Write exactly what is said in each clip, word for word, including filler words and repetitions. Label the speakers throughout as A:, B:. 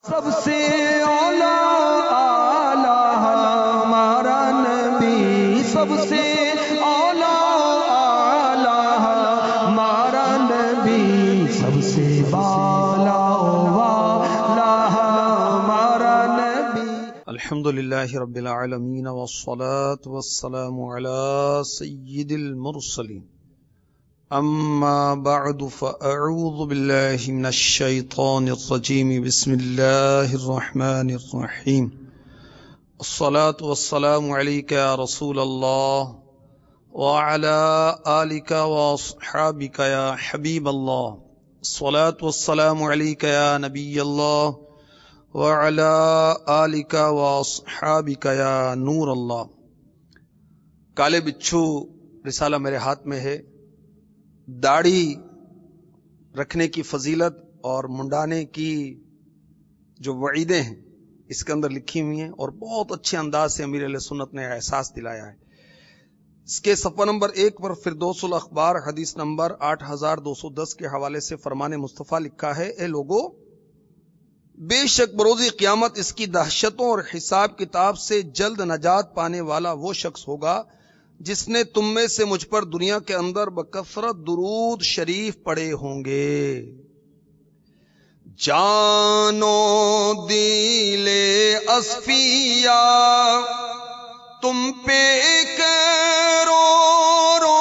A: سب سے اولا اعلی ہمارا نبی، سب سے اولا اعلی ہمارا نبی، سب سے بالا والا ہمارا نبی۔
B: الحمد للہ رب العالمین والصلاة والسلام علی سید المرسلین، اما بعد فاعوذ باللہ من الشیطان الرجیم، بسم اللہ الرحمن الرحیم۔ الصلاة والسلام علیک یا رسول اللہ وعلی آلک واصحابک یا حبیب اللہ، الصلاة والسلام علیک یا نبی اللہ وعلی آلک واصحابک یا نور اللہ۔ کالے بچھو رسالہ میرے ہاتھ میں ہے۔ داڑھی رکھنے کی فضیلت اور منڈانے کی جو وعیدیں ہیں اس کے اندر لکھی ہوئی ہیں، اور بہت اچھے انداز سے امیر اہل سنت نے احساس دلایا ہے۔ اس کے صفحہ نمبر ایک پر فردوس الاخبار حدیث نمبر آٹھ ہزار دو سو دس کے حوالے سے فرمان مصطفیٰ لکھا ہے، اے لوگو، بے شک بروز قیامت اس کی دہشتوں اور حساب کتاب سے جلد نجات پانے والا وہ شخص ہوگا جس نے تم میں سے مجھ پر دنیا کے اندر بکثرت درود شریف پڑے ہوں گے۔ جانو دل اصفیا تم پہ کرو رو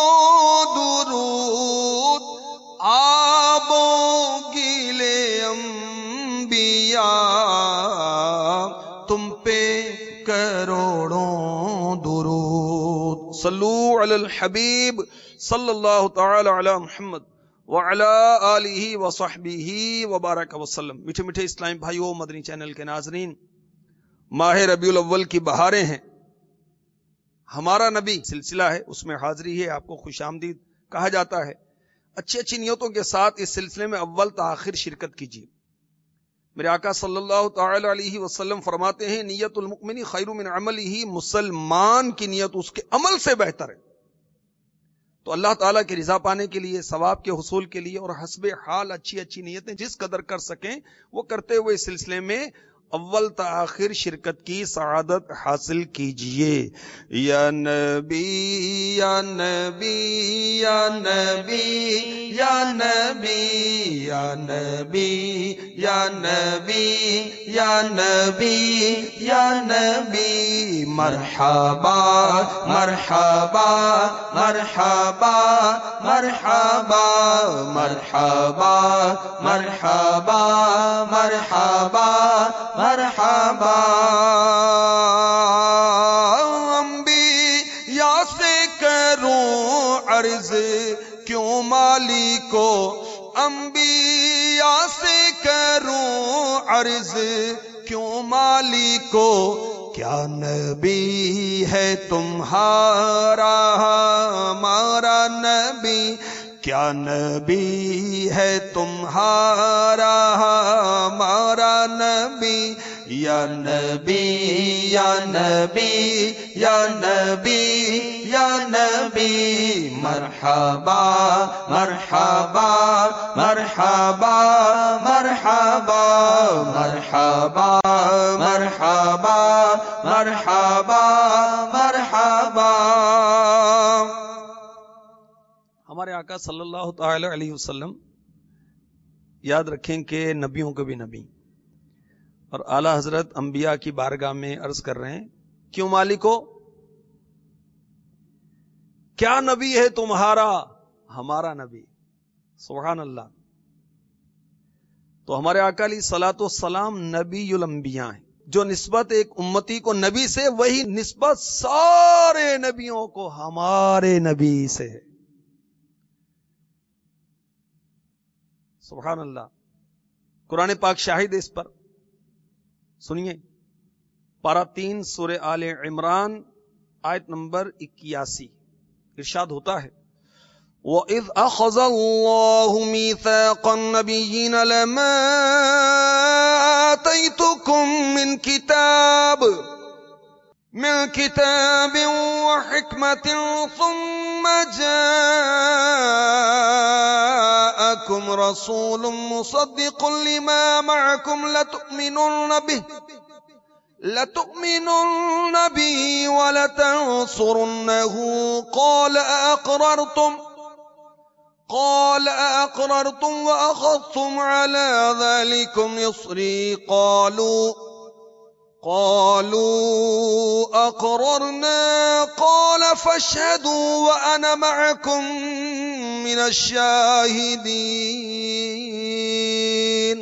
B: درود، آبو گیلے انبیاء تم پہ کروڑوں درود۔ صلو علی الحبیب صلی اللہ تعالی علی محمد وعلی آلہ وصحبہ وبارک وسلم۔ میٹھے میٹھے اسلامی بھائیو، مدنی چینل کے ناظرین، ماہ ربیع الاول کی بہاریں ہیں، ہمارا نبی سلسلہ ہے، اس میں حاضری ہے، آپ کو خوش آمدید کہا جاتا ہے۔ اچھی اچھی نیتوں کے ساتھ اس سلسلے میں اول تا آخر شرکت کیجیے۔ میرے آقا صلی اللہ تعالی علیہ وسلم فرماتے ہیں، نیت المؤمن خیر من عملہ، مسلمان کی نیت اس کے عمل سے بہتر ہے۔ تو اللہ تعالیٰ کی رضا پانے کے لیے، ثواب کے حصول کے لیے، اور حسب حال اچھی اچھی نیتیں جس قدر کر سکیں وہ کرتے ہوئے اس سلسلے میں اول تا آخر شرکت کی سعادت حاصل کیجئے۔ یا نبی یا نبی یا نبی یا نبی یا نبی یا نبی یا نبی یا نبی، مرحبا مرحبا مرحبا مرحبا مرحبا مرحبا مرحبا مرحبا۔ انبیاء سے کروں عرض کیوں مالی کو، انبیاء سے کروں عرض کیوں مالی کو، کیا نبی ہے تمہارا ہمارا نبی، کیا نبی ہے تمہارا ہمارا نبی، یا نبی یا نبی یا نبی یا نبی، مرحبا مرحبا مرحبا مرحبا مرحبا مرحبا مرحبا مرحبا۔ ہمارے آقا صلی اللہ تعالی علیہ وسلم یاد رکھیں کہ نبیوں کے بھی نبی، اور اعلی حضرت انبیاء کی بارگاہ میں عرض کر رہے ہیں، کیوں مالکو، کیا نبی ہے تمہارا ہمارا نبی۔ سبحان اللہ۔ تو ہمارے آقا علیہ الصلوۃ والسلام نبی الانبیاء ہیں۔ جو نسبت ایک امتی کو نبی سے، وہی نسبت سارے نبیوں کو ہمارے نبی سے ہے۔ سبحان اللہ۔ قرآن پاک شاہد ہے اس پر، سنیے، پارہ تین سورہ آل عمران آیت نمبر اکیاسی، ارشاد ہوتا ہے، وَإِذْ أَخَذَ اللَّهُ مِيثَاقَ النَّبِيِّينَ لَمَا آتَيْتُكُم مِّن كِتَابٍ من کتاب وحکمت ثم جاءکم رسول مصدق لما معکم لتؤمنن به لتؤمنن به ولتنصرنه قال أأقررتم قال أأقررتم وأخذتم على ذلكم إصري قالوا قالوا أقررنا قال فاشهدوا وأنا معكم من الشاهدين.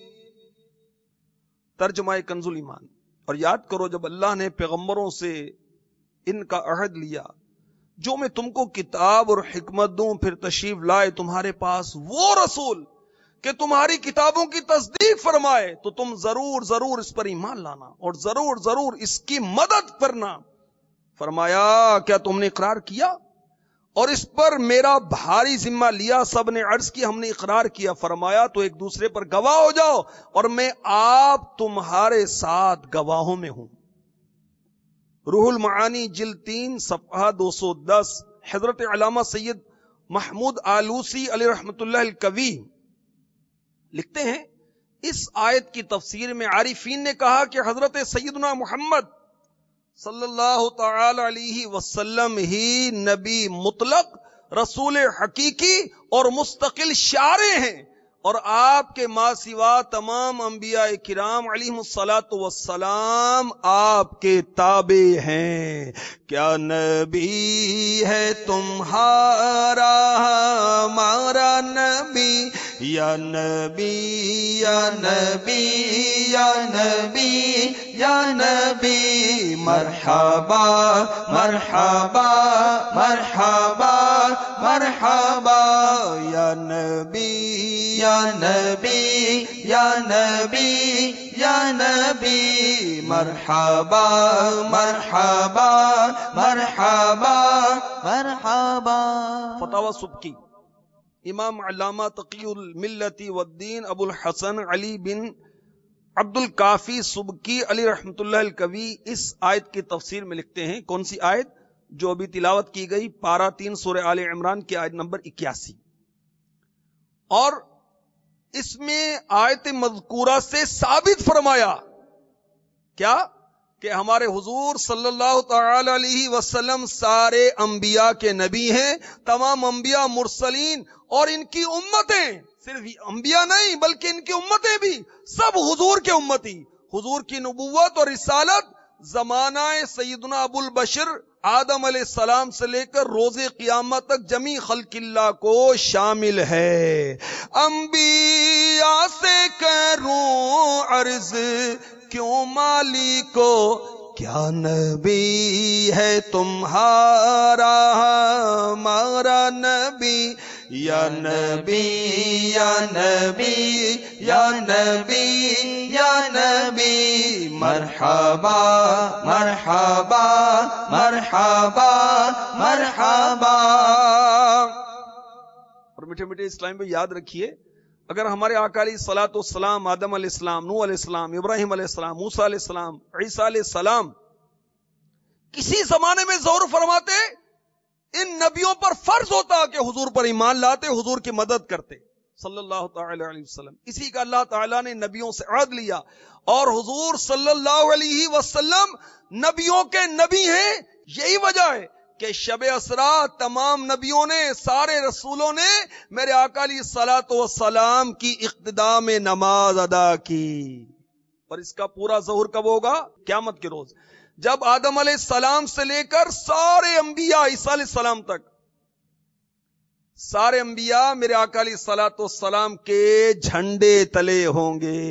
B: ترجمہ کنز الایمان. اور یاد کرو جب اللہ نے پیغمبروں سے ان کا عہد لیا جو میں تم کو کتاب اور حکمت دوں پھر تشریف لائے تمہارے پاس وہ رسول کہ تمہاری کتابوں کی تصدیق فرمائے تو تم ضرور ضرور اس پر ایمان لانا اور ضرور ضرور اس کی مدد کرنا. فرمایا کیا تم نے اقرار کیا اور اس پر میرا بھاری ذمہ لیا؟ سب نے عرض کی ہم نے اقرار کیا. فرمایا تو ایک دوسرے پر گواہ ہو جاؤ اور میں آپ تمہارے ساتھ گواہوں میں ہوں. روح المعانی جلد تین صفحہ دو سو دس. حضرت علامہ سید محمود آلوسی علیہ رحمت اللہ الکوی لکھتے ہیں اس آیت کی تفسیر میں عارفین نے کہا کہ حضرت سیدنا محمد صلی اللہ تعالی علیہ وسلم ہی نبی مطلق، رسول حقیقی اور مستقل شارع ہیں اور آپ کے ما سوا تمام انبیاء کرام علیہم الصلاۃ والسلام آپ کے تابع ہیں. کیا نبی ہے تمہارا ہمارا نبی، یا نبی یا نبی یا نبی یا نبی مرحبا مرحبا مرحبا مرحبا یا نبی یا نبی یا نبی یا نبی مرحبا مرحبا مرحبا مرحبا. فتاوی سبکی. امام علامہ تقی الملتی والدین ابو الحسن علی بن عبد الکافی سبکی علی رحمت اللہ الکوی اس آیت کی تفسیر میں لکھتے ہیں. کون سی آیت؟ جو ابھی تلاوت کی گئی پارہ تین سورہ آل عمران کی آیت نمبر اکیاسی. اور اس میں آیت مذکورہ سے ثابت فرمایا کیا کہ ہمارے حضور صلی اللہ تعالی علیہ وسلم سارے انبیاء کے نبی ہیں. تمام انبیاء مرسلین اور ان کی امتیں، صرف انبیاء نہیں بلکہ ان کی امتیں بھی سب حضور کے امتی. حضور کی نبوت اور رسالت زمانہ سیدنا ابو البشر آدم علیہ السلام سے لے کر روز قیامت تک جمی خلق اللہ کو شامل ہے. انبیاء سے کروں عرض کیوں مالی کو، کیا نبی ہے تمہارا ہمارا نبی، یا نبی یا نبی یا نبی یا نبی مرحبا مرحبا مرحبا مرحبا. اور میٹھے میٹھے اسلام میں یاد رکھیے اگر ہمارے آقا علیہ الصلوۃ والسلام آدم علیہ السلام، نوح علیہ السلام، ابراہیم علیہ السلام، موسیٰ علیہ السلام، عیسیٰ علیہ السلام کسی زمانے میں ظہور فرماتے، ان نبیوں پر فرض ہوتا کہ حضور پر ایمان لاتے، حضور کی مدد کرتے صلی اللہ تعالی علیہ وسلم. اسی کا اللہ تعالیٰ نے نبیوں سے عہد لیا اور حضور صلی اللہ علیہ وسلم نبیوں کے نبی ہیں. یہی وجہ ہے کہ شب اسرا تمام نبیوں نے، سارے رسولوں نے میرے آقا علیہ الصلوۃ والسلام کی اقتداء میں نماز ادا کی. اور اس کا پورا ظہور کب ہوگا؟ قیامت کے روز، جب آدم علیہ السلام سے لے کر سارے انبیاء عیسیٰ علیہ السلام تک سارے انبیاء میرے آقا علیہ الصلوۃ والسلام کے جھنڈے تلے ہوں گے.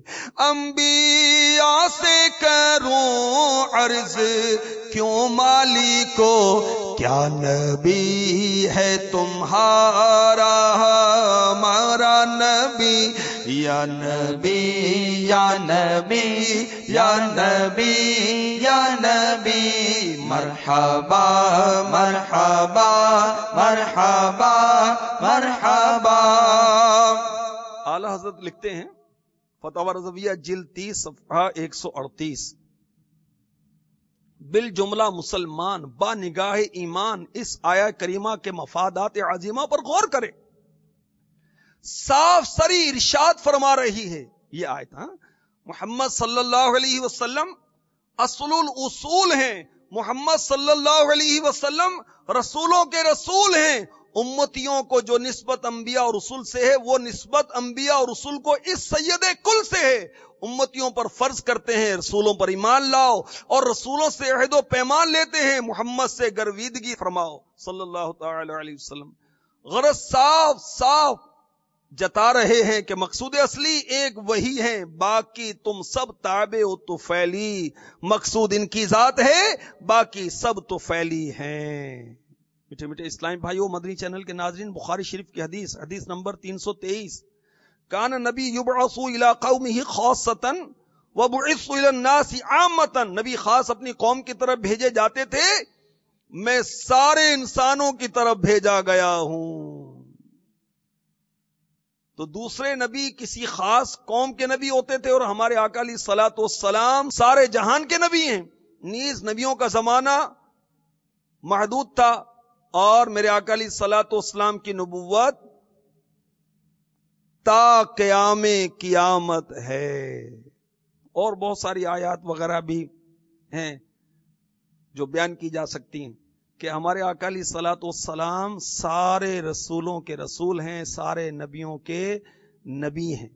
B: انبیاء سے کروں عرض کیوں مالی کو، کیا نبی ہے تمہارا ہمارا نبی، یا نبی یا نبی یا نبی یا نبی مرحبا مرحبا مرحبا مرحبا. اعلی حضرت لکھتے ہیں فتاوی رضویہ جلد تیس صفحہ ایک سو اڑتیس، بالجملہ مسلمان با نگاہ ایمان اس آیا کریمہ کے مفادات عظیمہ پر غور کرے. صاف سری ارشاد فرما رہی ہے یہ آیت. ہاں محمد صلی اللہ علیہ وسلم اصل الاصول ہیں. محمد صلی اللہ علیہ وسلم رسولوں کے رسول ہیں. امتیوں کو جو نسبت انبیاء اور رسول سے ہے وہ نسبت انبیاء اور رسول کو اس سید کل سے ہے. امتیوں پر فرض کرتے ہیں رسولوں پر ایمان لاؤ اور رسولوں سے عہد و پیمان لیتے ہیں محمد سے گرویدگی فرماؤ صلی اللہ تعالی علیہ وسلم. غرض صاف صاف جتا رہے ہیں کہ مقصود اصلی ایک وہی ہے، باقی تم سب تابع و طفیلی. مقصود ان کی ذات ہے، باقی سب طفیلی ہیں. میٹھے میٹھے اسلامی بھائیو، مدنی چینل کے ناظرین، بخاری شریف کی حدیث حدیث نمبر تین سو تیئیس. کان نبی یبعث الی قومہ خاصۃ وبعث الی الناس عامۃ. نبی خاص اپنی قوم کی طرف بھیجے جاتے تھے، میں سارے انسانوں کی طرف بھیجا گیا ہوں. تو دوسرے نبی کسی خاص قوم کے نبی ہوتے تھے اور ہمارے آقا علیہ الصلوۃ والسلام سارے جہان کے نبی ہیں. نیز نبیوں کا زمانہ محدود تھا اور میرے آقا علیہ الصلوۃ والسلام کی نبوت تا قیام قیامت ہے. اور بہت ساری آیات وغیرہ بھی ہیں جو بیان کی جا سکتی ہیں کہ ہمارے آقا علیہ الصلوۃ والسلام سارے رسولوں کے رسول ہیں، سارے نبیوں کے نبی ہیں.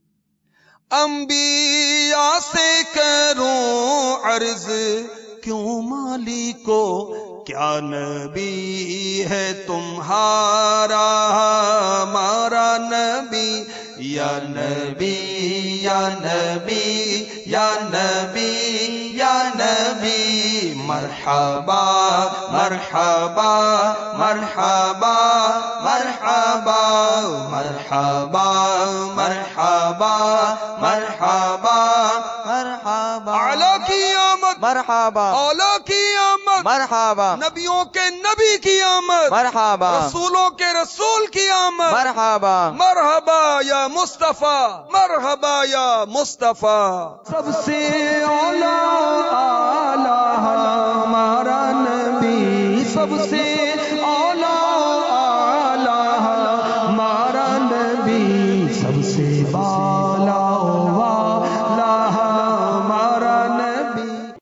A: انبیاء سے کروں عرض کیوں مالی کو، کیا نبی ہے تمہارا ہمارا نبی. یا نبی یا نبی یا نبی یا نبی مرحبا مرحبا مرحبا مرحبا مرحبا مرحبا مرحبا مرحبا.
B: اعلیٰ کی آمد
A: مرحبا،
B: اولا کی آمد
A: مرحبا،
B: نبیوں کے نبی کی آمد
A: مرحبا،
B: رسولوں کے رسول کی آمد.
A: مرحبا.
B: مرحبا یا مصطفیٰ، مرحبا یا مصطفیٰ.
A: سب سے اولا اعلی ہمارا نبی، سب سے اولا اعلی ہمارا نبی، سب سے بالا